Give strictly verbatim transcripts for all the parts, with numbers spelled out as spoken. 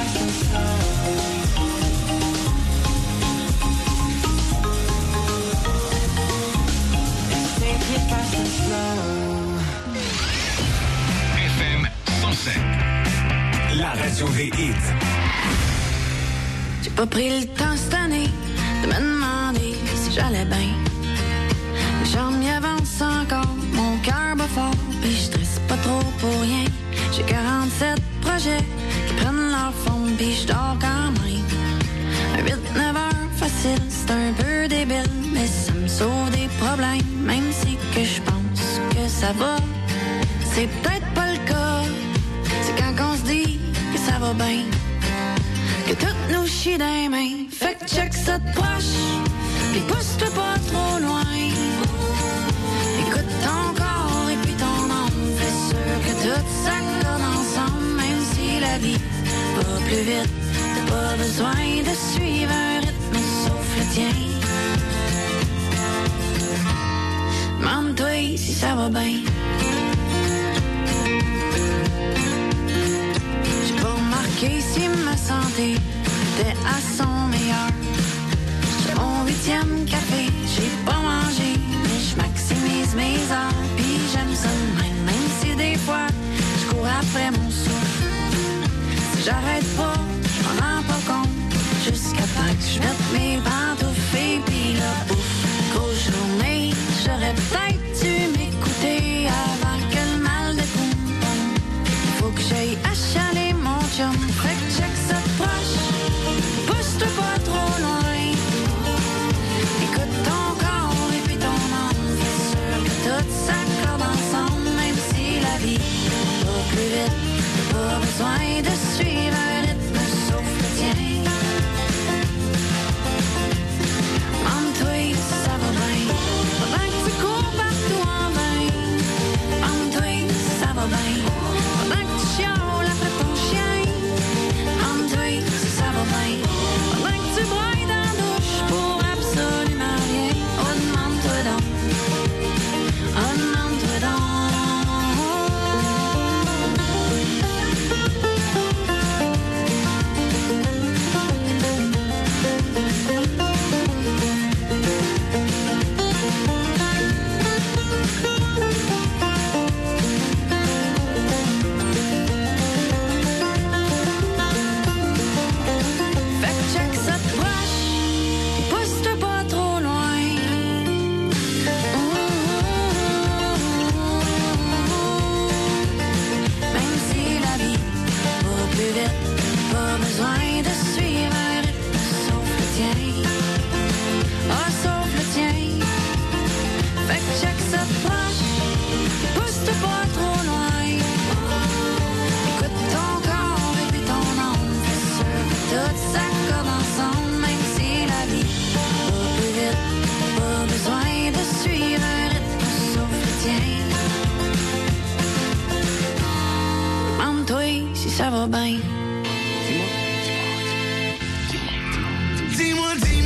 F M cent sept, la radio des hits. J'ai pas pris le temps cette année de me demander si j'allais bien. Les jambes y avancent encore, mon cœur bat fort, pis je stresse pas trop pour rien. J'ai quarante-sept projets qui prennent leur forme, pis je dors quand même. Un huit neuf heures facile, c'est un peu débile, mais ça me sauve des problèmes. Même si que je pense que ça va, c'est peut-être pas le cas. C'est quand on se dit que ça va bien que tout nous chie dans les mains. Fait que check ça de proche, pis pousse-toi pas trop loin. Écoute ton corps et puis ton âme, fais sûr que tout s'accorde ensemble. Même si la vie va plus vite, t'as pas besoin de suivre un rythme sauf le tien. Demande-toi si ça va bien. J'ai pas remarqué si ma santé était à son meilleur. J'ai mon huitième café, j'ai pas mangé, mais je maximise mes heures. Pis j'aime ça de même, même si des fois je cours après mon souffle. Si j'arrête pas, je m'en rends pas compte, jusqu'à temps que je mette mes pantoufles et pis la bouffe. Grosse journée, j'aurais peut-être dû m'écouter avant que le mal de cou tombe. Faut que j'aille achaler mon chum. Fait que check ça de proche, pousse-toi pas trop loin. Écoute ton corps et puis ton âme, fais sûr que tout s'accorde ensemble. Même si la vie va plus vite, t'as pas besoin de suivre un rythme sauf le tien. Demande-toi si ça va bien, pendant que tu cours partout en vain. Demande-toi si ça va bien, pendant que tu chiales après ton chien. Demande-toi si ça va bien, pendant que tu broyes dans la douche pour absolument rien. Oh, demande-toi donc, oh, demande-toi donc. Fait que check ça de proche, pousse-toi pas trop loin. Même si la vie va plus vite, pas besoin de suivre un rythme sauf le tien. Ah, sauf le tien. Fait que check ça de proche, pousse-toi pas trop loin. Écoute ton corps et puis ton âme, fais sûr que tout s'accorde ensemble. Même si la vie va plus vite, pas besoin de suivre un rythme sauf le tien. Demande-toi si ça va bien. Dis-moi, dis-moi,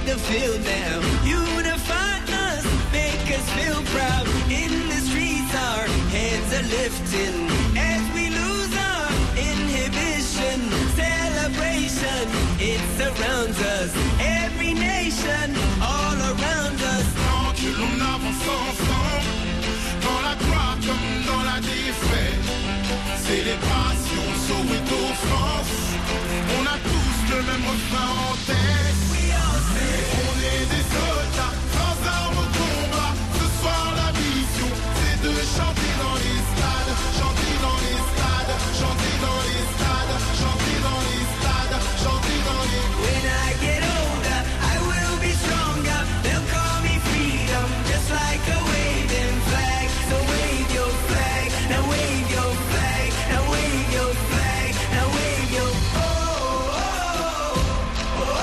the field now. Unify us, make us feel proud. In the streets our hands are lifting as we lose our inhibition. Celebration, it surrounds us. Every nation, all around us. Tant que l'on avance ensemble, dans la gloire comme dans la défaite. Célébration, Soweto, France. On a tous le même refrain en tête. On est des soldats, sans armes au combat. Ce soir la mission, c'est de chanter dans les stades. Chanter dans les stades, chanter dans les stades. Chanter dans les stades, chanter dans les... When I get older, I will be stronger. They'll call me freedom, just like a waving flag. So wave your flag, now wave your flag. Now wave your flag, now wave your... Oh, oh, oh, oh,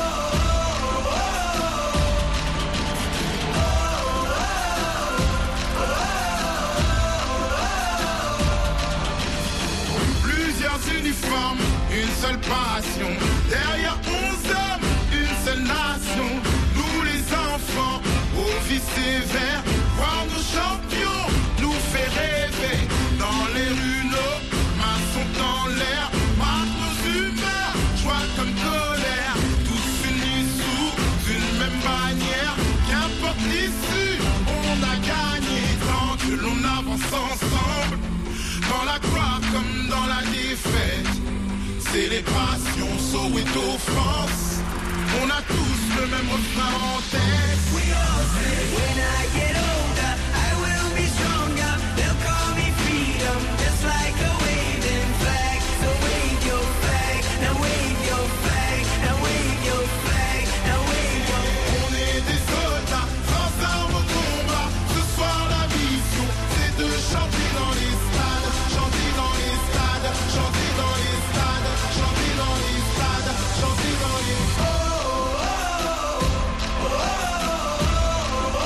oh. Plusieurs uniformes, une seule passion. Derrière onze hommes, une seule nation. Nous les enfants, aux vies sévères. Voir nos champions nous fait rêver. Dans les rues, nos mains sont en l'air. Marque nos humeurs, joie comme colère. Tous unis sous une même bannière. Qu'importe l'issue, on a gagné. Tant que l'on avance ensemble, dans la gloire comme dans la défaite. Célébration, Soweto, France. On a tous le même refrain en tête. We all say, when I get older, I will be stronger. They'll call me freedom, just like a waving flag. So wave your flag, now wave your flag, now wave your flag, now wave your... On est des soldats, sans armes au combat. Ce soir la mission, c'est de chanter dans les stades. Chanter dans les stades, chanter dans les stades. Chanter dans les stades, chanter dans les... Oh, oh, oh, oh, oh,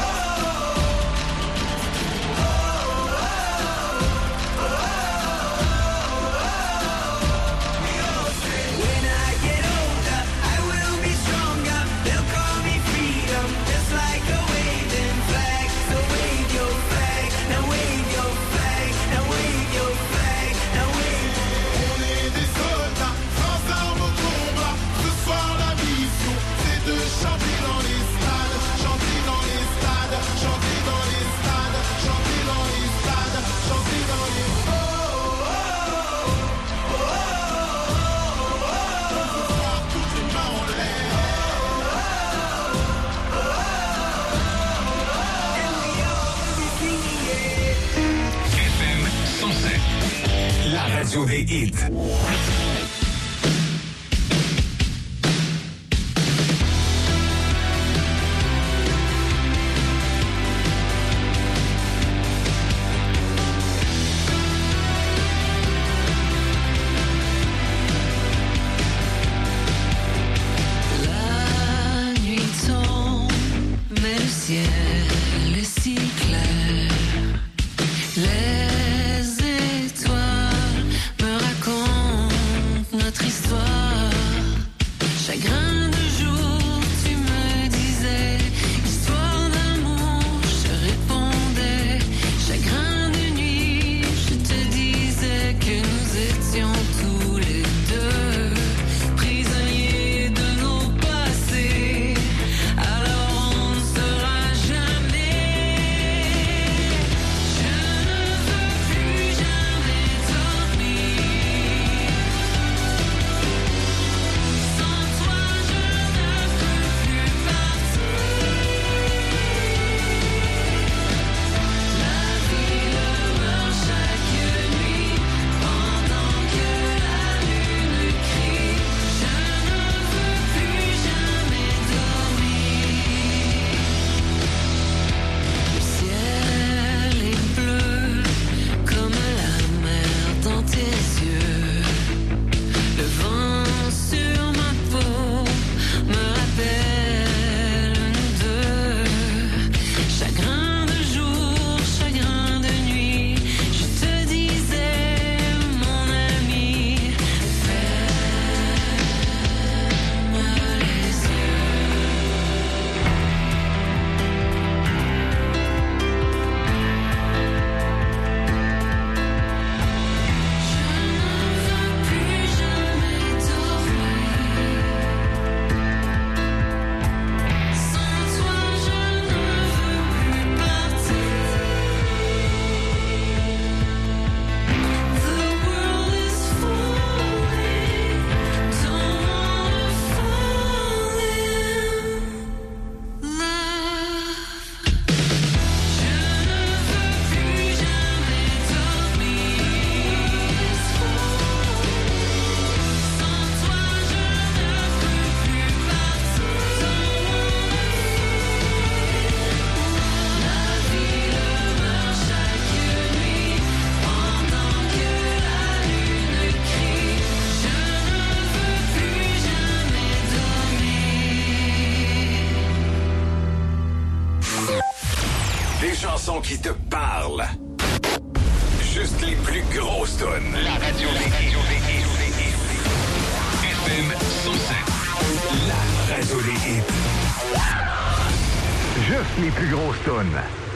when I get older, I will be stronger. They'll call me freedom, just like a waving flag. So wave your flag, now wave your flag, now wave your flag, now wave. On est des soldats, sans armes au combat. Ce soir la mission, c'est de chanter dans les stades. Chanter dans les stades, chanter dans les stades. Chanter dans les stades, chanter dans les... Oh, oh, oh, oh, oh, oh. Toutes les mains en l'air. And we all will be singing it. F M cent sept, la radio des hits. La nuit tombe, mais le ciel est si clair. Les étoiles me racontent notre histoire. Chagrin de jour, tu me disais. Histoire d'amour, je répondais. Chagrin de nuit, je te disais que nous étions tous les deux prisonniers de nos passés. Alors on ne sera jamais. Je ne veux plus jamais dormir. Sans toi chansons qui te parlent. Juste les plus grosses tonnes. La radio des hits. F M cent sept. La radio des hits. Juste les plus grosses tonnes.